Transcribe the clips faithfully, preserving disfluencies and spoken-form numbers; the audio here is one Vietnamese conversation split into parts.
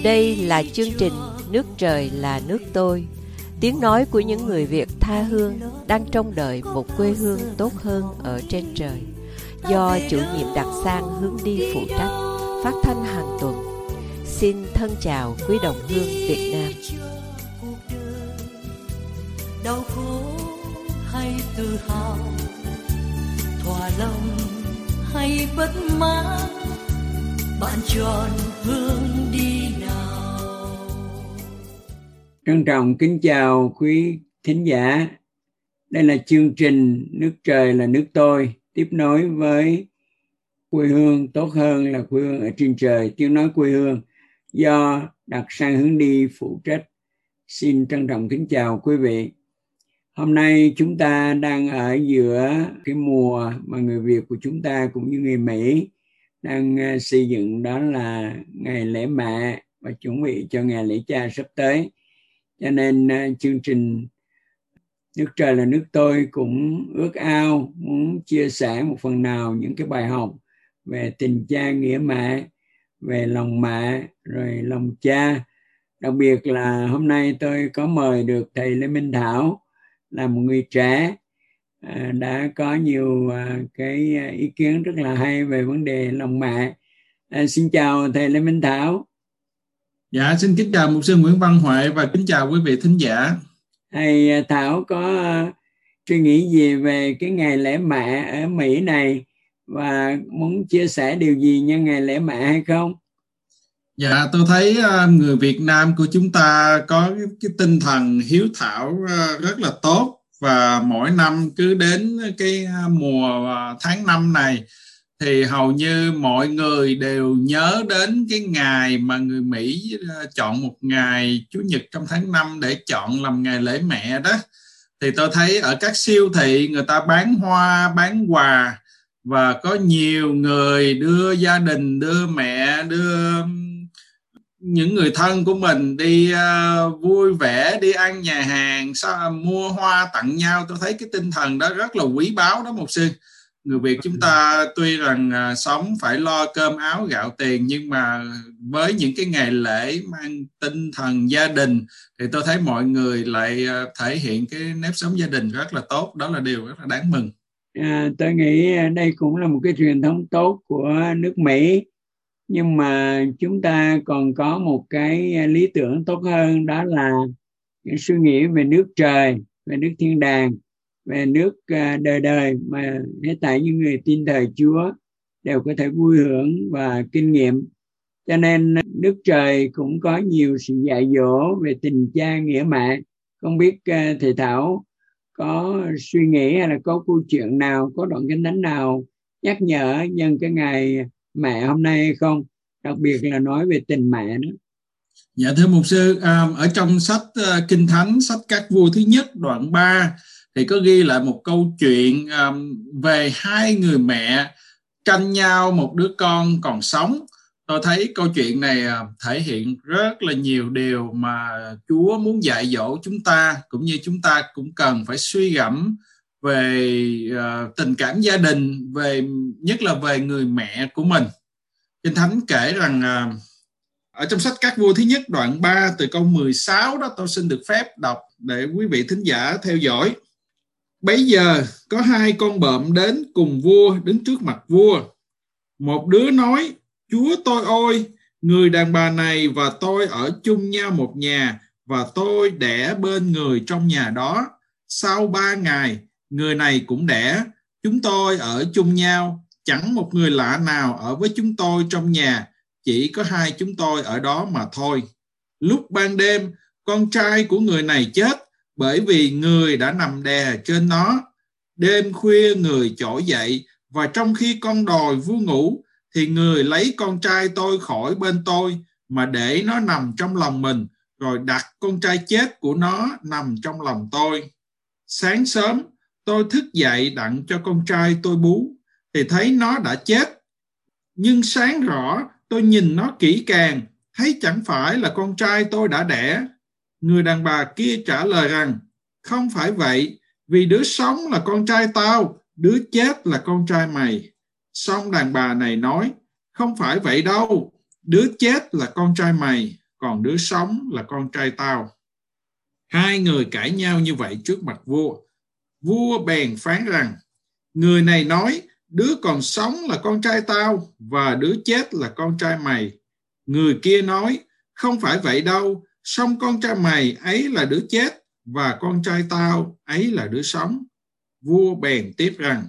Đây là chương trình Nước Trời là Nước Tôi, tiếng nói của những người Việt tha hương đang trông đợi một quê hương tốt hơn ở trên trời, do chủ nhiệm Đặc Sang hướng đi phụ trách, phát thanh hàng tuần. Xin thân chào quý đồng hương Việt Nam. Đau khổ hay tự hào, thỏa lòng hay bất mãn, bạn chọn hướng đi nào. Trân trọng kính chào quý thính giả. Đây là chương trình Nước Trời là Nước Tôi, tiếp nối với quê hương tốt hơn là quê hương ở trên trời, tiếng nói quê hương do Đặc Sang hướng đi phụ trách. Xin trân trọng kính chào quý vị. Hôm nay chúng ta đang ở giữa cái mùa mà người Việt của chúng ta cũng như người Mỹ đang xây dựng, đó là ngày lễ mẹ và chuẩn bị cho ngày lễ cha sắp tới. Cho nên chương trình Nước Trời là Nước Tôi cũng ước ao muốn chia sẻ một phần nào những cái bài học về tình cha nghĩa mẹ, về lòng mẹ rồi lòng cha. Đặc biệt là hôm nay tôi có mời được thầy Lê Minh Thảo, là một người trẻ à, đã có nhiều à, cái ý kiến rất là hay về vấn đề lòng mẹ. À, xin chào thầy Lê Minh Thảo. Dạ, xin kính chào mục sư Nguyễn Văn Huệ và kính chào quý vị thính giả. Thầy Thảo có uh, suy nghĩ gì về cái ngày lễ mẹ ở Mỹ này và muốn chia sẻ điều gì nhân ngày lễ mẹ hay không? Dạ, tôi thấy uh, người Việt Nam của chúng ta có cái, cái tinh thần hiếu thảo uh, rất là tốt, và mỗi năm cứ đến cái mùa uh, tháng năm này thì hầu như mọi người đều nhớ đến cái ngày mà người Mỹ uh, chọn một ngày Chủ nhật trong tháng năm để chọn làm ngày lễ mẹ đó. Thì tôi thấy ở các siêu thị người ta bán hoa, bán quà, và có nhiều người đưa gia đình, đưa mẹ, đưa những người thân của mình đi uh, vui vẻ, đi ăn nhà hàng, sao, mua hoa tặng nhau. Tôi thấy cái tinh thần đó rất là quý báu đó mục sư. Người Việt chúng ta tuy rằng uh, sống phải lo cơm áo gạo tiền, nhưng mà với những cái ngày lễ mang tinh thần gia đình thì tôi thấy mọi người lại uh, thể hiện cái nếp sống gia đình rất là tốt. Đó là điều rất là đáng mừng. À, tôi nghĩ đây cũng là một cái truyền thống tốt của nước Mỹ. Nhưng mà chúng ta còn có một cái lý tưởng tốt hơn, đó là những suy nghĩ về nước trời, về nước thiên đàng, về nước đời đời mà hết thảy những người tin thờ Chúa đều có thể vui hưởng và kinh nghiệm. Cho nên nước trời cũng có nhiều sự dạy dỗ về tình cha nghĩa mẹ. Không biết thầy Thảo có suy nghĩ hay là có câu chuyện nào, có đoạn kinh thánh nào nhắc nhở nhân cái ngày mẹ hôm nay hay không? Đặc biệt là nói về tình mẹ đó. Dạ thưa mục sư, ở trong sách Kinh Thánh, sách Các Vua thứ nhất đoạn ba thì có ghi lại một câu chuyện về hai người mẹ tranh nhau một đứa con còn sống. Tôi thấy câu chuyện này thể hiện rất là nhiều điều mà Chúa muốn dạy dỗ chúng ta, cũng như chúng ta cũng cần phải suy gẫm về tình cảm gia đình, về nhất là về người mẹ của mình. Kinh Thánh kể rằng ở trong sách Các Vua thứ nhất đoạn ba từ câu mười sáu đó, tôi xin được phép đọc để quý vị thính giả theo dõi. Bấy giờ có hai con bợm đến cùng vua, đứng trước mặt vua. Một đứa nói: Chúa tôi ơi, người đàn bà này và tôi ở chung nhau một nhà, và tôi đẻ bên người trong nhà đó. Sau ba ngày, người này cũng đẻ. Chúng tôi ở chung nhau, chẳng một người lạ nào ở với chúng tôi trong nhà, chỉ có hai chúng tôi ở đó mà thôi. Lúc ban đêm, con trai của người này chết, bởi vì người đã nằm đè trên nó. Đêm khuya người trỗi dậy, và trong khi con đòi vua ngủ, thì người lấy con trai tôi khỏi bên tôi, mà để nó nằm trong lòng mình, rồi đặt con trai chết của nó nằm trong lòng tôi. Sáng sớm, tôi thức dậy đặng cho con trai tôi bú, thì thấy nó đã chết. Nhưng sáng rõ, tôi nhìn nó kỹ càng, thấy chẳng phải là con trai tôi đã đẻ. Người đàn bà kia trả lời rằng: Không phải vậy, vì đứa sống là con trai tao, đứa chết là con trai mày. Xong đàn bà này nói: Không phải vậy đâu, đứa chết là con trai mày, còn đứa sống là con trai tao. Hai người cãi nhau như vậy trước mặt vua. Vua bèn phán rằng, người này nói, đứa còn sống là con trai tao, và đứa chết là con trai mày. Người kia nói, không phải vậy đâu, song con trai mày ấy là đứa chết, và con trai tao ấy là đứa sống. Vua bèn tiếp rằng,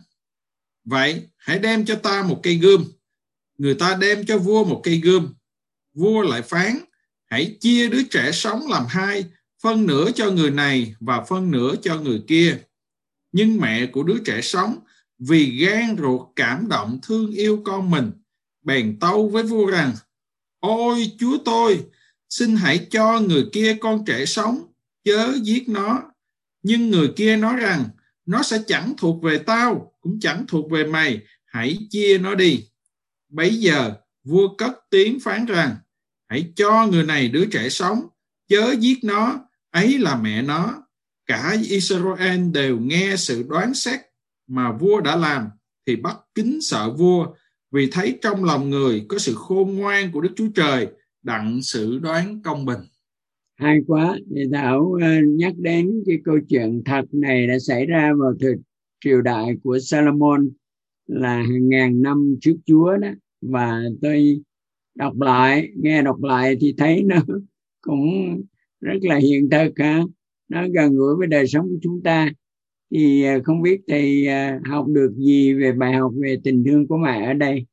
vậy hãy đem cho ta một cây gươm. Người ta đem cho vua một cây gươm. Vua lại phán, hãy chia đứa trẻ sống làm hai, phân nửa cho người này và phân nửa cho người kia. Nhưng mẹ của đứa trẻ sống, vì gan ruột cảm động thương yêu con mình, bèn tâu với vua rằng, ôi chúa tôi, xin hãy cho người kia con trẻ sống, chớ giết nó. Nhưng người kia nói rằng, nó sẽ chẳng thuộc về tao, cũng chẳng thuộc về mày, hãy chia nó đi. Bấy giờ vua cất tiếng phán rằng, hãy cho người này đứa trẻ sống, chớ giết nó, ấy là mẹ nó. Cả Israel đều nghe sự đoán xét mà vua đã làm, thì bắt kính sợ vua, vì thấy trong lòng người có sự khôn ngoan của Đức Chúa Trời, đặng xử đoán công bình. Hay quá. Thầy Thảo nhắc đến cái câu chuyện thật này đã xảy ra vào thời triều đại của Salomon, là hàng ngàn năm trước Chúa đó. Và tôi đọc lại, nghe đọc lại thì thấy nó cũng rất là hiện thực ha. Nó gần gũi với đời sống của chúng ta. Thì không biết thầy học được gì về bài học về tình thương của mẹ ở đây?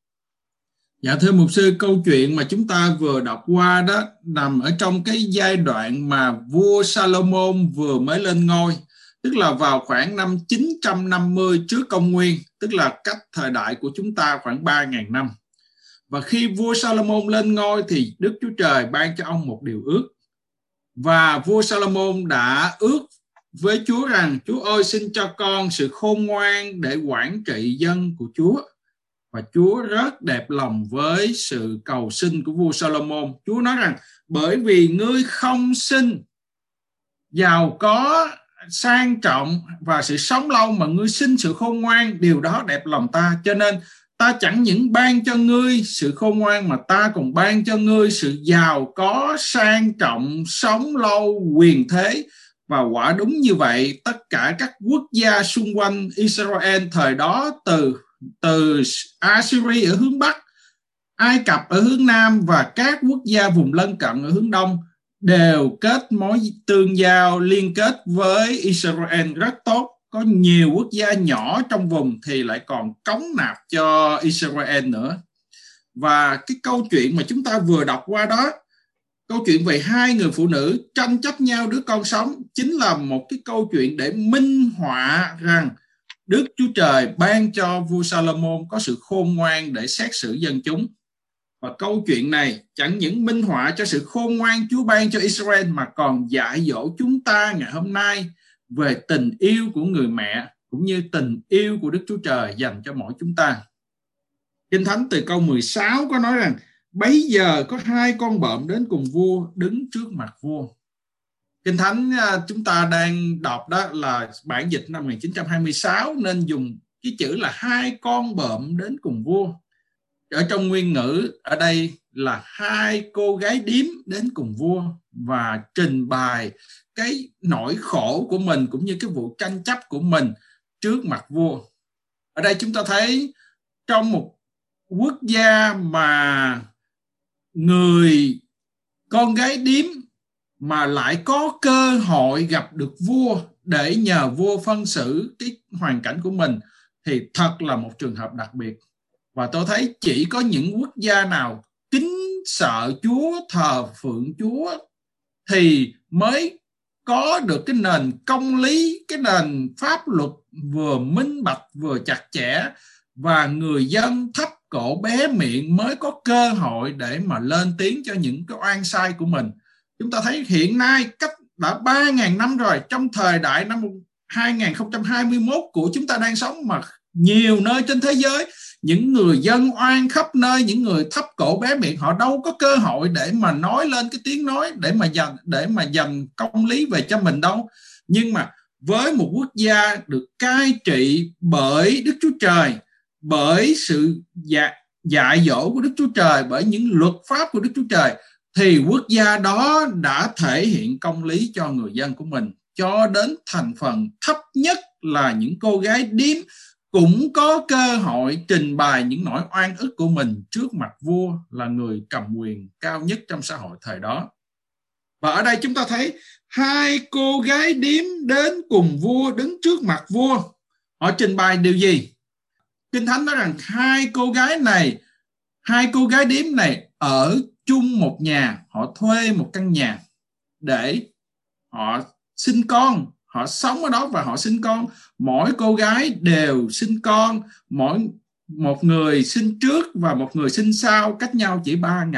Dạ thưa mục sư, câu chuyện mà chúng ta vừa đọc qua đó nằm ở trong cái giai đoạn mà vua Salomon vừa mới lên ngôi, tức là vào khoảng năm chín trăm năm mươi trước công nguyên, tức là cách thời đại của chúng ta khoảng ba nghìn năm. Và khi vua Salomon lên ngôi thì Đức Chúa Trời ban cho ông một điều ước. Và vua Salomon đã ước với Chúa rằng, Chúa ơi, xin cho con sự khôn ngoan để quản trị dân của Chúa. Và Chúa rất đẹp lòng với sự cầu xin của vua Salomon. Chúa nói rằng, bởi vì ngươi không xin giàu có, sang trọng và sự sống lâu, mà ngươi xin sự khôn ngoan, điều đó đẹp lòng ta. Cho nên ta chẳng những ban cho ngươi sự khôn ngoan, mà ta còn ban cho ngươi sự giàu có, sang trọng, sống lâu, quyền thế. Và quả đúng như vậy, tất cả các quốc gia xung quanh Israel thời đó, từ từ Assyria ở hướng Bắc, Ai Cập ở hướng Nam và các quốc gia vùng lân cận ở hướng Đông đều kết mối tương giao, liên kết với Israel rất tốt. Có nhiều quốc gia nhỏ trong vùng thì lại còn cống nạp cho Israel nữa. Và cái câu chuyện mà chúng ta vừa đọc qua đó, câu chuyện về hai người phụ nữ tranh chấp nhau đứa con sống, chính là một cái câu chuyện để minh họa rằng Đức Chúa Trời ban cho vua Salomon có sự khôn ngoan để xét xử dân chúng. Và câu chuyện này chẳng những minh họa cho sự khôn ngoan Chúa ban cho Israel, mà còn dạy dỗ chúng ta ngày hôm nay về tình yêu của người mẹ, cũng như tình yêu của Đức Chúa Trời dành cho mỗi chúng ta. Kinh Thánh từ câu mười sáu có nói rằng, bấy giờ có hai con bợm đến cùng vua, đứng trước mặt vua. Kinh Thánh chúng ta đang đọc đó là bản dịch năm một nghìn chín trăm hai mươi sáu, nên dùng cái chữ là hai con bợm đến cùng vua. Ở trong nguyên ngữ ở đây là hai cô gái điếm đến cùng vua và trình bày cái nỗi khổ của mình cũng như cái vụ tranh chấp của mình trước mặt vua. Ở đây chúng ta thấy trong một quốc gia mà người con gái điếm mà lại có cơ hội gặp được vua để nhờ vua phân xử cái hoàn cảnh của mình thì thật là một trường hợp đặc biệt. Và tôi thấy chỉ có những quốc gia nào kính sợ Chúa, thờ phượng Chúa thì mới có được cái nền công lý, cái nền pháp luật vừa minh bạch vừa chặt chẽ, và người dân thấp cổ bé miệng mới có cơ hội để mà lên tiếng cho những cái oan sai của mình. Chúng ta thấy hiện nay cách đã ba nghìn năm rồi, trong thời đại năm hai nghìn không trăm hai mươi mốt của chúng ta đang sống, mà nhiều nơi trên thế giới những người dân oan khắp nơi, những người thấp cổ bé miệng, họ đâu có cơ hội để mà nói lên cái tiếng nói để mà dành để mà dành công lý về cho mình đâu. Nhưng mà với một quốc gia được cai trị bởi Đức Chúa Trời, bởi sự dạ, dạy dỗ của Đức Chúa Trời, bởi những luật pháp của Đức Chúa Trời, thì quốc gia đó đã thể hiện công lý cho người dân của mình, cho đến thành phần thấp nhất là những cô gái điếm cũng có cơ hội trình bày những nỗi oan ức của mình trước mặt vua là người cầm quyền cao nhất trong xã hội thời đó. Và ở đây chúng ta thấy hai cô gái điếm đến cùng vua, đứng trước mặt vua. Họ trình bày điều gì? Kinh Thánh nói rằng hai cô gái này, hai cô gái điếm này ở chung một nhà, họ thuê một căn nhà để họ sinh con, họ sống ở đó và họ sinh con. Mỗi cô gái đều sinh con, mỗi một người sinh trước và một người sinh sau, cách nhau chỉ ba ngày.